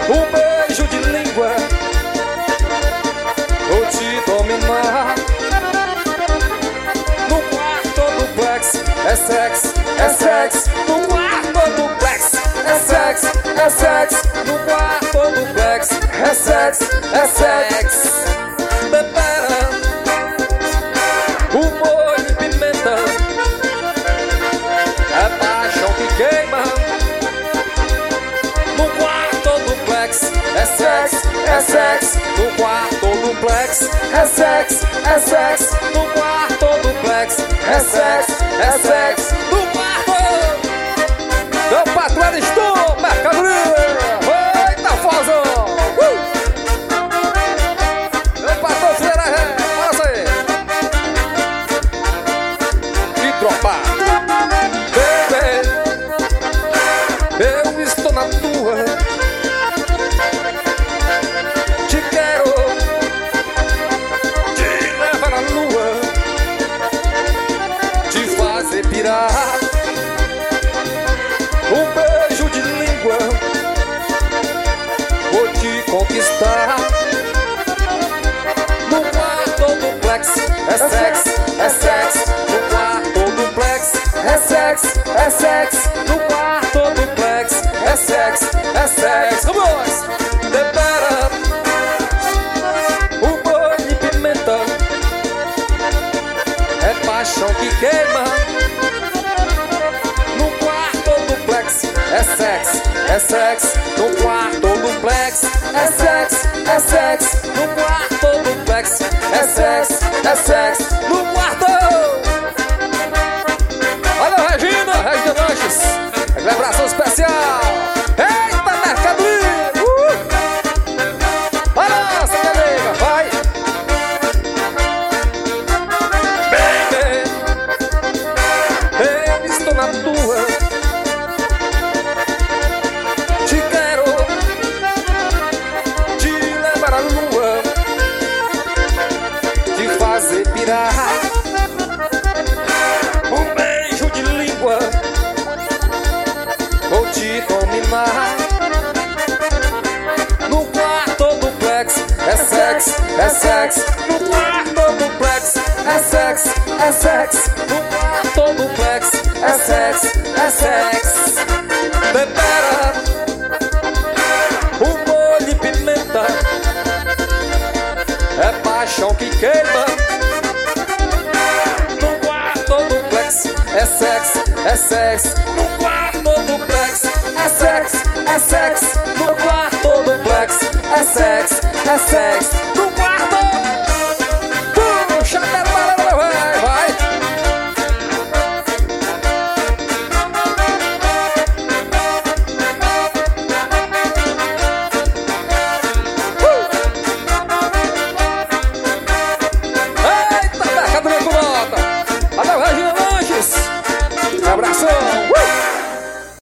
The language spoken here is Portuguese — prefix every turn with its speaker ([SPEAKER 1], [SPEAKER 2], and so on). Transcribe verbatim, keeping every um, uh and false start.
[SPEAKER 1] Um beijo de língua, vou te dominar. No quarto duplex, é sexo, é sexo. No quarto duplex, é sexo, é sexo. No quarto duplex, é sexo, é sexo. Tempera o molho e pimenta, é paixão que queima. No quarto duplex, é sexo, é sexo. No quarto duplex, é sexo, é sexo. No quarto duplex, é sexo, é sexo. No quarto, meu patrão Ariston, mercadoria. Eita, Fozão! Uh! Meu patrão Fileira, olha isso aí. Que tropa! Bebê, eu estou na tua. Te quero te levar na lua, te fazer pirar. Um beijo de língua, vou te conquistar. No quarto duplex, é sexo, é sexo. No quarto duplex, é sexo, é sexo. No quarto duplex, é sexo, é sexo. Vamos! Tempera o molho e pimenta, é paixão que queima. No quarto duplex, é sexo, é sexo. No quarto duplex, é sexo, é sexo. No quarto duplex, é sexo, é sexo. No quarto. Olha a Regina, Regina Lanches, celebração especial. Eita, mercadoria! Uh! Olha essa, minha nega, vai! Baby, eu estou na tua. Te quero te levar à lua, te fazer pirar. Um beijo de língua, vou te dominar. No quarto duplex, é sexo, é sexo. No quarto duplex, é sexo, é sexo. No quarto duplex, é sexo, é sexo. Tempera o molho e pimenta, é paixão que queima. No quarto duplex, é sexo, é sexo. No quarto duplex, é sexo, é sexo. No quarto duplex, é sexo, é sexo.